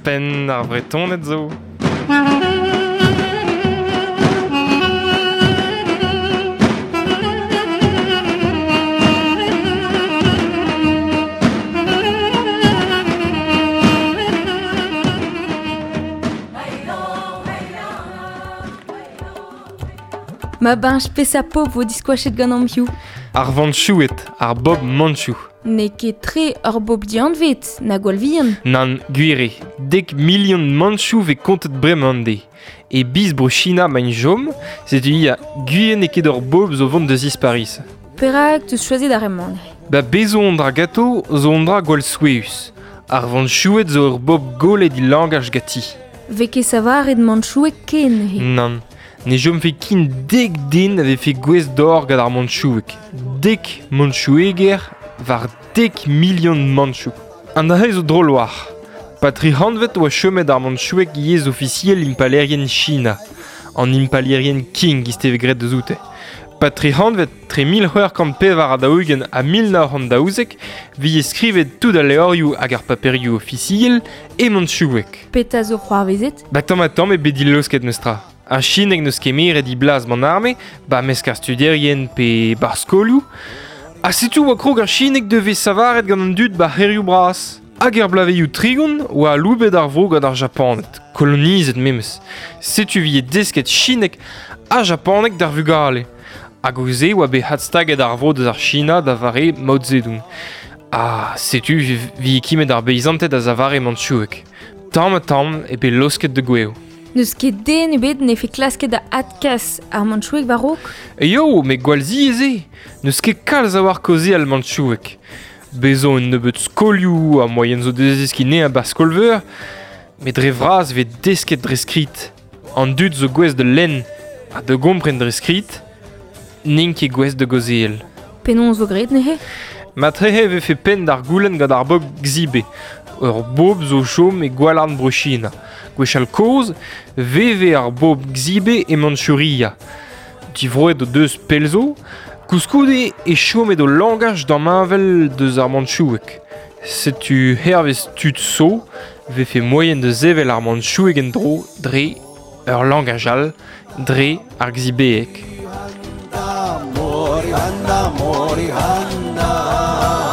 pen ar bretonet zo. Ma ben spesa pop vo diskouachet gant an piou. Ar vant chouet, ar bob manchou. Ne ket tre ur bob dianvet, na gwal vihan. Nan gwire, 10 million manchou ve kontet bremande. E bis bro China mañ jom, setu a gwien e ket ur bob zo vont deus Paris. Perak teus choazet ar emmand. Ba bezo on dra gato, zo on dra gwal soueus. Ar vant chouet zo ur bob golet di langaj gati. Veke savar ed manchou e ken he. Nan. Ne jom fe kin 10 din ave fe gwez d'or gant ar manchouek. 10 manchoueger var 10 million manchou. An da zo drol war. Patri hanvet oa chomet ar manchouek yez officiel impalerien China. An impalerien king isteve gret de zoute. Patri hanvet tre 1000 pevar a daougen a 1900 vi eskrivet tout a leorioù hag ar paperioù officiel e manchouek. Peta zo c'hoarvezet. Ba tamm e bedillos ket neustra. A Chineg neus kemeret i blaz man arme, ba mesk ar studierien pe bar skolioù. A setu oa krog ar Chineg devez savaret gant an dud ba herioù bras. Hag er blaveioù trigon oa loubet ar vro gant ar Japanet. Kolonizet memes. Setu vie desket Chineg a Japanek d'ar vugale. Hag ouze oa be hadstaget ar vro deus ar China da vare Mao Zedong. A setu vie kimet ar beizantet a zavare manchouek. Tamm e be losket de gweo. Neus ket den ebet ne fe klasket da adkas ar manchouek varok. Yo, me gwalzi eze. Neus ket kalz a war koze al manchouek. Bezo un nebeut skolioù a moyen zo dezez ki ne a bar skolveur, met dre vraz ve desket dre skrit. An dud zo gwez de len a de gompren dre skrit, nin ket gwez de gozel. Penon zo gret ne he. Ma trehe ve fe pen d'ar goulenn gant ar bob gzibe. Ur bob zo chom e gwalarn bro China. Gwechal koz, veve ar bob gzibe e Manchuria. Divroet o deus pelzo, kouskoude e chomet o langaj d'an mavel deus ar manchouek. Setu hervez tud so, vefe moyen de zevel ar manchouek en dro dre ur langajal, dre ar gzibeek. Mori Hanna, Mori Hanna.